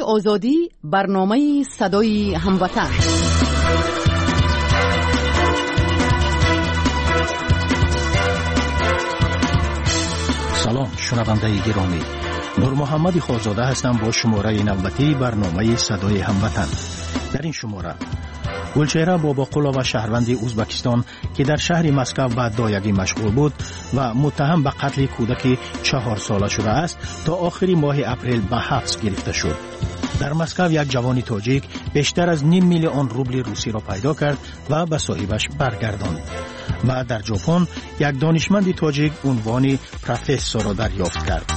آزادی، برنامه صدای هموطن. سلام شنونده گرامی، نور محمد خورزاده هستم با شماره نوبتی برنامه صدای هموطن. در این شماره گلچهره باباقولا و شهروند ازبکستان که در شهر مسکو به دایگی مشغول بود و متهم به قتل کودک 4 ساله شده است تا آخر ماه اپریل به حبس گرفته شد. در مسکو یک جوان تاجیک بیشتر از 500,000 روبل روسی را پیدا کرد و به صاحبش برگرداند. و در ژاپن یک دانشمند تاجیک عنوان پروفسور را دریافت کرد.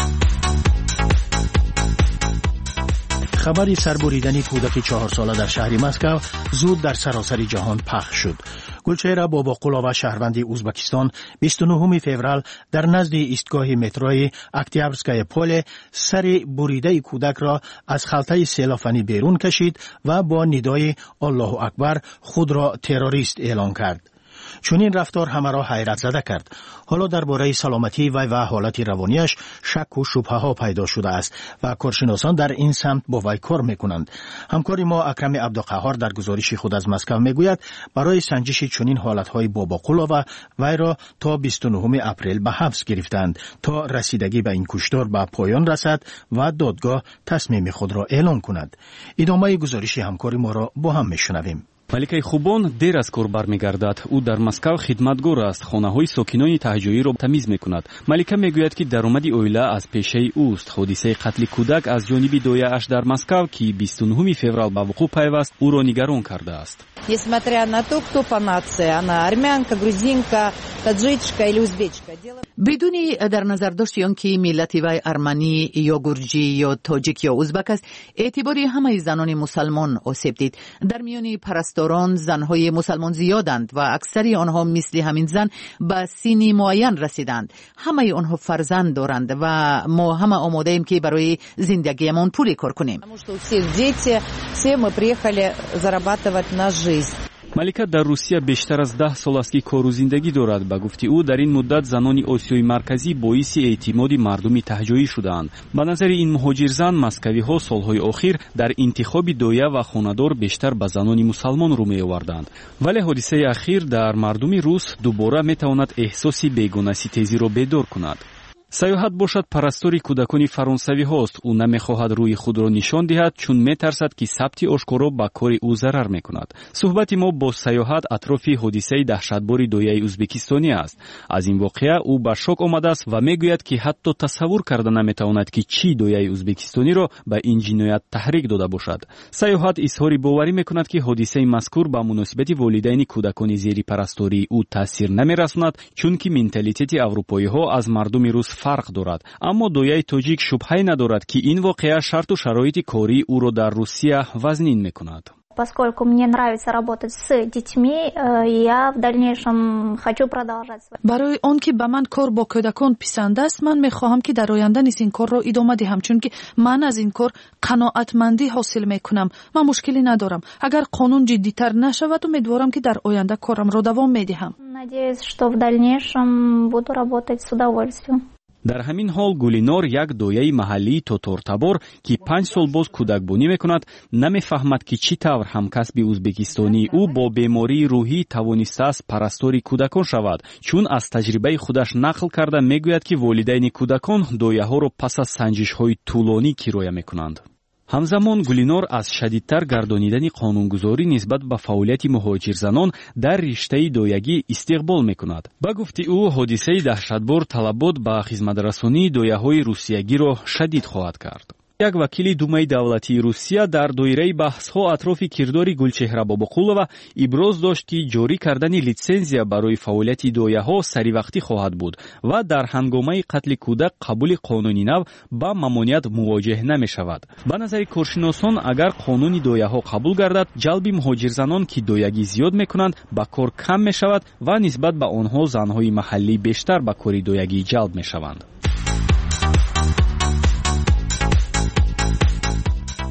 خبری سربریدن کودک 4 ساله در شهر مسکو زود در سراسر جهان پخش شد. گلچهره باباقولا و شهروند ازبکستان 29 فوریه در نزد ایستگاه متروی اکتیابرسکای پل سر بریده کودک را از خلطه سیلافنی بیرون کشید و با ندای الله اکبر خود را تروریست اعلان کرد. چون این رفتار همه را حیرت زده کرد. حالا درباره سلامتی و حالت روانیش شک و شبهه ها پیدا شده است و کارشناسان در این سمت با وی کار میکنند. همکار ما اکرم عبدالقهار در گزارش خود از مسکو میگوید برای سنجش چنین حالتهای باباقولا و وی را تا 29 اپریل به حبس گرفتند تا رسیدگی به این کشتار به پایان رسد و دادگاه تصمیم خود را اعلان کند. ادامه گزارش همکار ما را با هم میشنویم. маликаи хубон дер аз кор бармегардад. ӯ дар маскав хидматгор аст. хонаҳои сокинони таҳҷоиро тамиз мекунад. малика мегӯяд ки даромади оила аз пешаи ӯст. ҳодисаи қатли кӯдак аз ҷониби дояаш дар маскав ки 29 феврал ба вуқӯъ пайваст ӯро нигарон кардааст. Несмотря на то, кто по нации, она армянка, грузинка, таджичка или узбечка. بدون در نظر داشت که ملت وی ارمنی یا گرجی یا تاجیک یا ازبک است، اعتباری همه زنان مسلمان آسیب دید. در میان پرستاران زنهای مسلمان زیادند و اکثری آنها مثل همین زن به سنی معین رسیدند. همه آنها فرزند دارند و ما همه آماده ایم که برای زندگیمان پولی کار کنیم. малика дар русия бештар аз 10 сол аст ки кору зиндагӣ дорад. ба гуфти ӯ дар ин муддат занони осиёи марказӣ боиси эътимоди мардуми таҳҷоӣ шудаанд. ба назари ин муҳоҷирзан маскавиҳо солҳои охир дар интихоби доя ва хонадор бештар ба занони мусалмон рӯ меоварданд. вале ҳодисаи ахир дар мардуми рус дубора метавонад эҳсоси бегонаситезиро бедор кунад. саёҳат бошад парастори кӯдакони фаронсавиҳост. ӯ намехоҳад рӯи худро нишон диҳад, чун метарсад ки сабти ошкоро ба кори ӯ зарар мекунад. суҳбати мо бо саёҳат атрофи ҳодисаи таҳшатбори дояи ӯзбекистонӣ аст. аз ин воқеа ӯ ба шок омадааст ва мегӯяд ки ҳатто тасаввур карда наметавонад ки чӣ дояи ӯзбекистониро ба ин ҷиноят таҳрик дода бошад. саёҳат изҳори боварӣ мекунад ки ҳодисаи мазкур ба муносибати волидайни кӯдакони зери парастории ӯ таъсир намерасонад, чунки менталитети аврупоиҳо аз мардуми рус фарқ дорад. аммо дояи тоҷик шубҳае надорад ки ин воқеа шарту шароити кории ӯро дар Русия вазнин мекунад. Поскольку мне нравится работать с детьми, я в дальнейшем хочу продолжать. برای آن که به من کار با کودکان پسند است، من میخواهم که در آینده نیز این کار را ادامه دهم، چون که من از این کار قناعتمندی حاصل میکنم. من مشکلی ندارم. اگر قانون جدی‌تر نشود، امیدوارم که در آینده کارم را دوام میدهم. Надеюсь, что в дальнейшем буду работать с удовольствием. дар ҳамин ҳол гулинор як дояи маҳаллии тотортабор ки 5 сол боз кӯдакбонӣ мекунад намефаҳмад ки чӣ тавр ҳамкасби ӯзбекистонии ӯ бо бемории рӯҳӣ тавонистааст парастори кӯдакон шавад, чун аз таҷрибаи худаш нақл карда мегӯяд ки волидайни кӯдакон дояҳоро пас аз санҷишҳои тӯлонӣ кироя мекунанд. ҳамзамон гулинор аз шадидтар гардонидани қонунгузорӣ нисбат ба фаъолияти муҳоҷирзанон дар риштаи доягӣ истиқбол мекунад. ба гуфти ӯ ҳодисаи таҳшатбор талабот ба хизматрасонии дояҳои русиягиро шадид хоҳад кард. як вакили думаи давлатии Русия дар доираи баҳсҳо атрофи кирдори Гулчеҳра Бобоқулова иброз дошт ки ҷорӣ кардани литсензия барои фаъолияти дояҳо саривақтӣ хоҳад буд ва дар ҳангомаи қатли кӯдак қабули қонуни нав ба мамоният мувоҷеҳ намешавад. ба назари коршиносон агар қонуни дояҳо қабул гардад, ҷалби муҳоҷирзанон ки доягӣ зиёд мекунанд ба кор кам мешавад ва нисбат ба онҳо занҳои маҳаллӣ бештар ба кори доягӣ ҷалб мешаванд.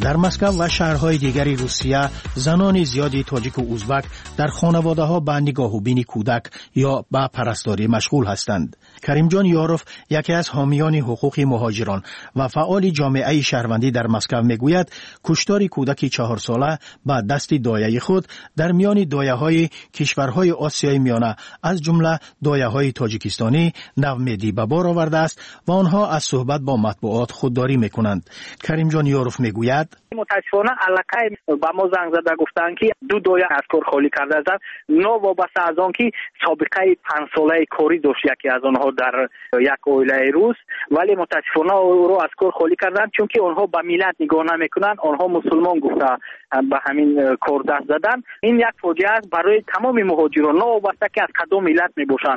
در مسکو و شهرهای دیگری روسیه زنان زیادی تاجیک و ازبک در خانواده‌ها به نگاه و بین کودک یا به پرستاری مشغول هستند. کریم جان یاروف یکی از حامیان حقوق مهاجران و فعال جامعه شهروندی در مسکو میگوید کشتار کودک 4 ساله به دست دایه خود در میان دایه‌های کشورهای آسیای میانه از جمله دایه‌های تاجیکستانی نومیدی به بار آورده است و آنها از صحبت با مطبوعات خودداری میکنند. کریم جان یاروف میگوید متاسفانه علاقه با ما زنگ زده گفتند که 2 دایه از کار خالی کرده است. نو وابسته از آن که سابقه 5 ساله کاری داشت یکی از آنها در یک اویله روس، ولی متاسفانه او رو از کار خالی کردند چون که آنها به ملت نگاه نمیکنند، آنها مسلمان گفته به همین کار دست زدن. این یک فاجعه است برای تمام مهاجران، نو وابسته که از کدام ملت میباشند.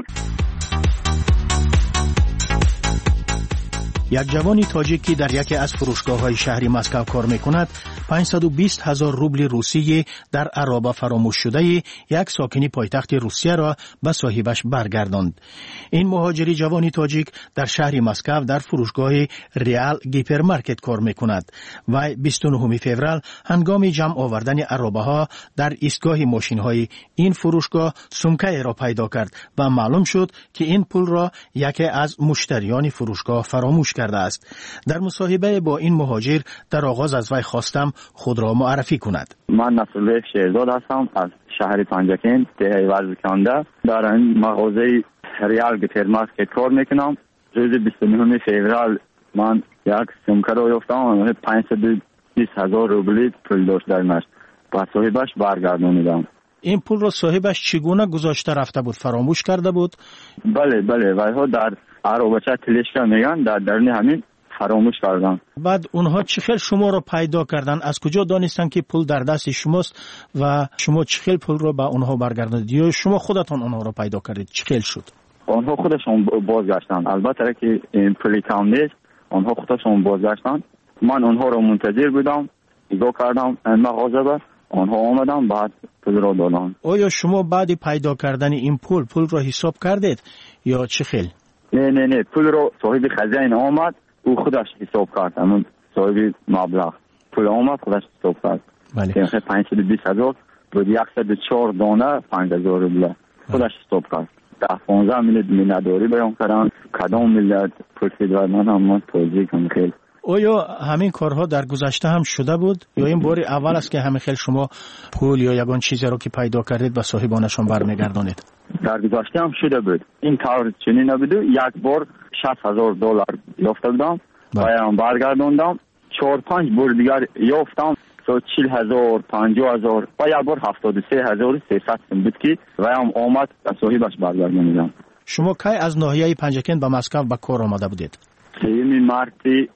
یک جوان تاجیکی در یکی از فروشگاه‌های شهری مسکو کار می‌کند 520,000 روبل روسیه در عرابه فراموش شده یک ساکنی پایتخت روسیه را به صاحبش برگرداند. این مهاجری جوانی تاجیک در شهر مسکو در فروشگاه ریال گیپرمارکت کار می‌کند و 29 فوریه هنگام جمع آوردن عرابه‌ها در ایستگاه ماشین‌های این فروشگاه سمکه را پیدا کرد و معلوم شد که این پول را یکی از مشتریان فروشگاه فراموش کرده است. در مصاحبه با این مهاجر در آغاز از وی خواستم خود را معرفی کند. من نصرالله شهزاد هستم از شهر پنجکین دهه ورزکنده. در این مغازه ریال گیپرمارکت کار میکنم. روز 29 فوریه من یک سمکه را یافتم 520,000 روبل پول داشت درش. با صاحبش برگردانیدم. این پول را صاحبش چگونه گذاشته رفته بود؟ فراموش کرده بود؟ بله ویها در عربچه تلشکا میگن درون همین فراموش کردن. بعد اونها چه خیلی شما را پیدا کردن؟ از کجا دانستن که پول در دست شماست و شما چه خیلی پول را به اونها برگرداندید یا شما خودتان اونها را پیدا کردید؟ چه خیلی شد؟ آنها خودشون بازگشتن. البته که این پولی کم نیست، آنها خودشون بازگشتن. من اونها را منتظر بودم، نگاه کردم مغازه با آنها آمدن بعد پول را دادن. آیا شما بعد پیدا کردن این پول را حساب کردید یا چه خیلی؟ نه پول رو صاحب خزانه آمد او خودش حساب کرد. همون صاحب مبلغ پول آمد خودش حساب کرد. بله. 520,000 بود 104 دانه 5,000 روبل خودش حساب کرد. 10-15 ملت داری بیان کردن کدام ملت پول داد من توضیح کنم. خیلی آیا همین کارها در گذشته هم شده بود یا این بار اول است که همین خیلی شما پول یا یگان چیزی رو که پیدا کردید به صاحبانشان برمیگردانید؟ در گذشته هم شده بود. این کار چنین نبود. یک بار 60,000 دلار یافته بودم و برگرداندم. 4-5 بار دیگر یافتم 40,000 50,000 و یک بار 73,300 بود که و هم آمد از صاحبش برگرداندم. شما کی از ناحیه پنجکین به مسکو به کار آمده بودید؟ 3 مارس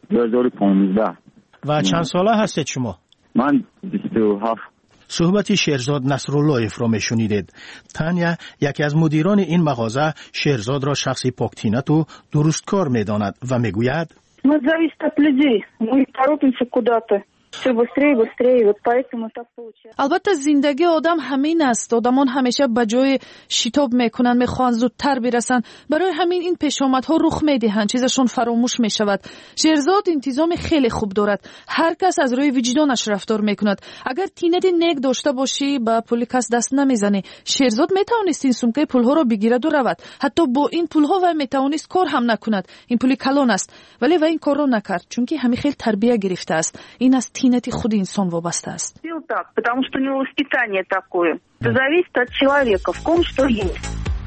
2015. و چند ساله هستید شما؟ من 27. صحبت شهرزاد نصرالله را میشنیدید. تانیا یکی از مدیران این مغازه شهرزاد را شخصی پاکتینت و درستکار میداند و میگوید Мы зависит от людей. Мы торопимся куда-то. Все быстрее. Вот поэтому так получается. البته زندگی آدم همین است. آدمان همیشه به جای شتاب میکنن، میخوان زودتر برسن. برای همین این پیشامدها رخ میدهند، چیزشون فراموش میشود. شهرزاد انتظام خیلی خوب دارد. هر کس از روی وجدانش رفتار میکند. اگر تینت نیک داشته باشی با پول کس دست نمیزنی. شهرزاد میتوانست این سمکه پولها را بگیرد و رود. حتی با این پولها و میتوانست کار هم نکند. این پول کلان است. ولی و این کار را نکرد چون که همین خیلی تربیت گرفته است. این از تینت خود انسان وابسته است. Потому что у него воспитание такое. Это зависит от человека, в ком что есть.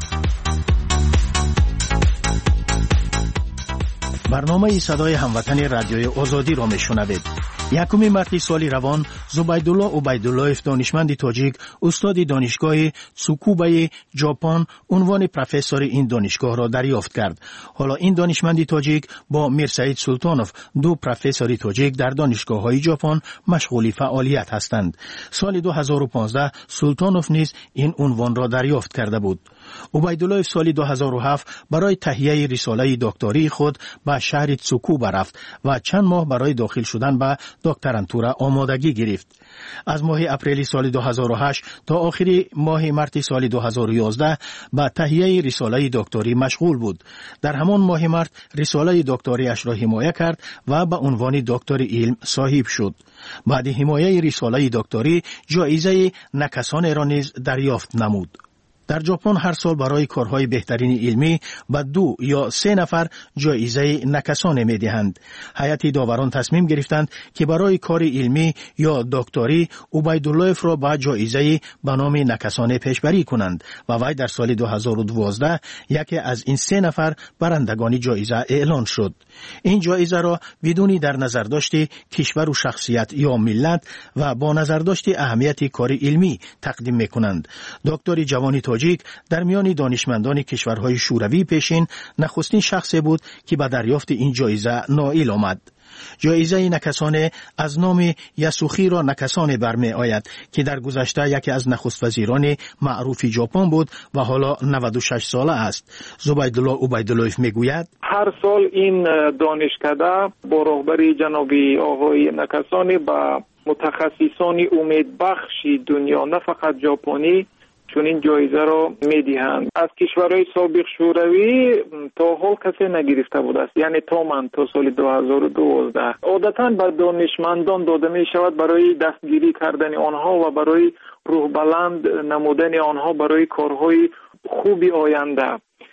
برنامه صدای هموطن رادیوی آزادی را میشنوید. 1 مارس سال روان زبیدالله عبیداللهف دانشمند تاجیک استاد دانشگاه تسوکوبای ژاپن عنوان پروفسور این دانشگاه را دریافت کرد. حالا این دانشمند تاجیک با میرسعید سلطانوف 2 پروفسور تاجیک در دانشگاه‌های ژاپن مشغول فعالیت هستند. سال 2015 سلطانوف نیز این عنوان را دریافت کرده بود. عبیدالله سال 2007 برای تهیه رساله دکتری خود به شهر تسوکوبا رفت و چند ماه برای داخل شدن به دکترانتورا آمادگی گرفت. از ماه اپریل سال 2008 تا آخر ماه مارس سال 2011 به تهیه رساله دکتری مشغول بود. در همان ماه مارس رساله دکتری اش را حمایت کرد و به عنوان دکتر علم صاحب شد. بعد حمایت رساله دکتری جایزه نکسان را نیز دریافت نمود. در ژاپن هر سال برای کارهای بهترین علمی به 2 یا 3 نفر جایزه نکسان می دهند. هیئت داوران تصمیم گرفتند که برای کار علمی یا دکتری عبیدالله را به جایزه به نام نکسان پیشبری کنند و وی در سال 2012 یکی از این 3 نفر برندگان جایزه اعلان شد. این جایزه را بدون در نظر داشت کشور و شخصیت یا ملت و با نظر داشت اهمیت کار علمی تقدیم می کنند. دکتر جوانی تاجیک در میان دانشمندان کشورهای شوروی پیشین نخستین شخصی بود که به دریافت این جایزه نائل آمد. جایزه نکسان از نام یاسوخیرو نکسان برمی آید که در گذشته یکی از نخست وزیران معروف ژاپن بود و حالا 96 ساله است. زبیدالله عبیدالله میگوید هر سال این دانشکده با رهبری جنابی آقای نکسانی با متخصصان امیدبخش دنیا نه فقط ژاپنی چون این جایزه را میدهند. از کشورهای سابق شوروی تا حال کسی نگرفته بود است، یعنی تا من تا سال 2012. عادتا به دانشمندان داده می شود برای دستگیری کردن آنها و برای روح بلند نمودن آنها برای کارهای خوبی آینده.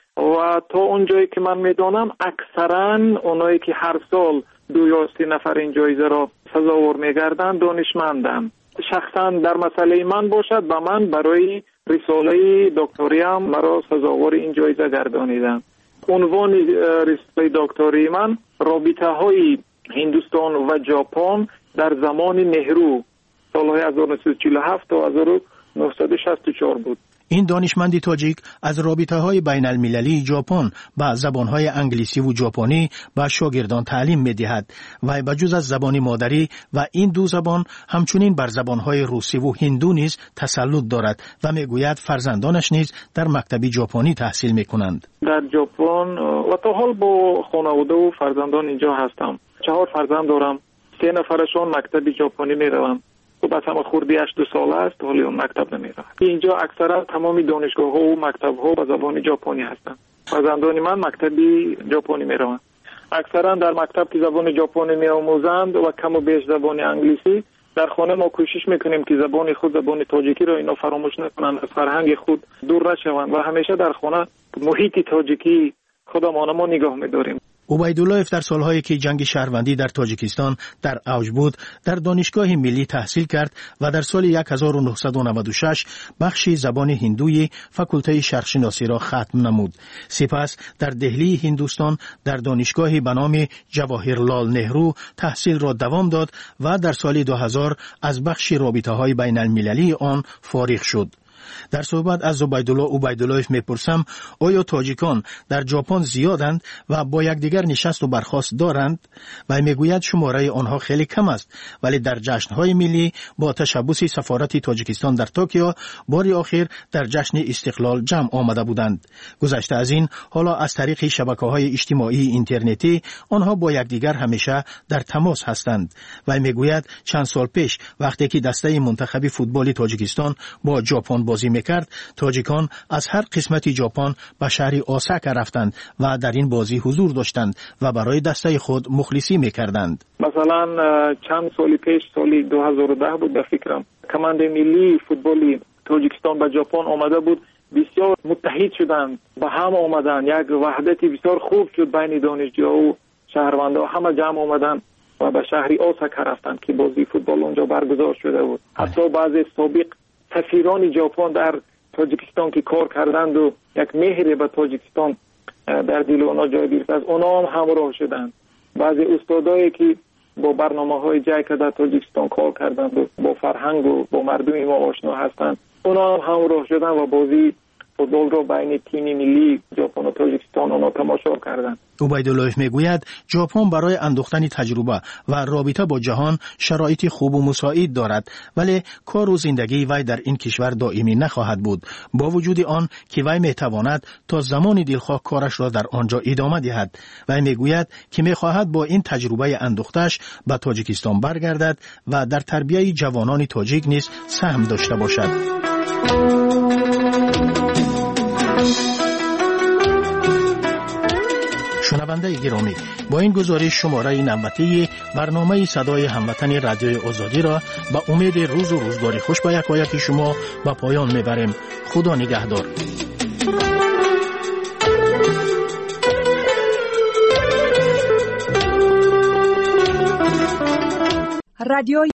و تا اونجایی که من میدانم اکثرا اونایی که هر سال 2 یا 3 نفر این جایزه را سزاوار میگردند دانشمندند. شخصا در مسئله من باشد به من برای رساله دکتری هم مرا سزاوار این جایزه گردانیدند. عنوان رساله دکتری من رابطه های هندوستان و ژاپن در زمان نهرو سالهای 1947 تا 1964 بود. این دانشمند تاجیک از رابطه‌های بین المللی ژاپن با زبان‌های انگلیسی و ژاپنی به شاگردان تعلیم می‌دهد و بجز از زبان مادری و این 2 زبان همچنین بر زبان‌های روسی و هندو نیز تسلط دارد و می‌گوید فرزندانش نیز در مکتب ژاپنی تحصیل می‌کنند. در ژاپن و تا حال با خانواده و فرزندان اینجا هستم. 4 فرزند دارم. 3 نفرشون مکتب ژاپنی می‌روند. خب از همه خوردی 8 ساله است ولی اون مکتب نمیره. اینجا اکثرا تمامی دانشگاه ها و مکتب ها به زبان ژاپنی هستند. فرزندان من مکتبی ژاپنی میروند. اکثرا در مکتب که زبان ژاپنی میآموزند و کم و بیش زبان انگلیسی. در خانه ما کوشش میکنیم که زبان خود زبان تاجیکی را اینا فراموش نکنند، از فرهنگ خود دور نشوند و همیشه در خانه محیط تاجیکی خودمان ما نگاه میداریم. عبیدالله در سالهایی که جنگ شهروندی در تاجیکستان در اوج بود در دانشگاه ملی تحصیل کرد و در سال 1996 بخش زبان هندوی فاکولته شرقشناسی را ختم نمود. سپس در دهلی هندوستان در دانشگاهی به نام جواهرلال نهرو تحصیل را دوام داد و در سال 2000 از بخش رابطه‌های بین المللی آن فارغ شد. در صحبت از عبیدالله میپرسم آیا تاجیکان در ژاپن زیادند و با یکدیگر نشست و برخاست دارند؟ و میگوید شماره آنها خیلی کم است ولی در جشن‌های ملی با تشبث سفارت تاجیکستان در توکیو بار آخر در جشن استقلال جمع آمده بودند. گذشته از این حالا از طریق شبکه‌های اجتماعی اینترنتی آنها با یکدیگر همیشه در تماس هستند. و میگوید چند سال پیش وقتی که دسته منتخب فوتبال تاجیکستان با ژاپن بازی میکرد تاجیکان از هر قسمت ژاپن به شهر اوساکا رفتند و در این بازی حضور داشتند و برای دسته خود مخلصی میکردند. مثلا چند سال پیش سال 2010 بود در فکرم کماند ملی فوتبالی تاجیکستان به ژاپن آمده بود. بسیار متحد شدند به هم آمدند. یک وحدتی بسیار خوب شد بین دانشجوها و شهروندان. همه جمع آمدند و به شهر اوساکا رفتند که بازی فوتبال اونجا برگزار شده بود. حتی بعضی سابق سفیران ژاپن در تاجیکستان که کار کردند و یک مهر به تاجیکستان در دل اونا جای گرفت از اونا هم همراه شدند. بعضی استادایی که با برنامه‌های جای در تاجیکستان کار کردند و با فرهنگ و با مردم ما آشنا هستند اونا هم همراه شدند و بازی فوتبال رو بین تیم ملی ژاپن و تاجیکستان آنها تماشا کردند. عبیدالله میگوید ژاپن برای اندوختن تجربه و رابطه با جهان شرایط خوب و مساعد دارد، ولی کار و زندگی وی در این کشور دائمی نخواهد بود، با وجود آن که وی میتواند تا زمان دلخواه کارش را در آنجا ادامه دهد. وی میگوید که میخواهد با این تجربه اندوختش به تاجیکستان برگردد و در تربیت جوانان تاجیک نیز سهم داشته باشد. شنونده گرامی، با این گزارش شماره نوبتی برنامه صدای هموطن رادیوی آزادی را به امید روز و روزگاری خوش به یکایک شما به پایان میبریم. خدا نگهدار. رادیو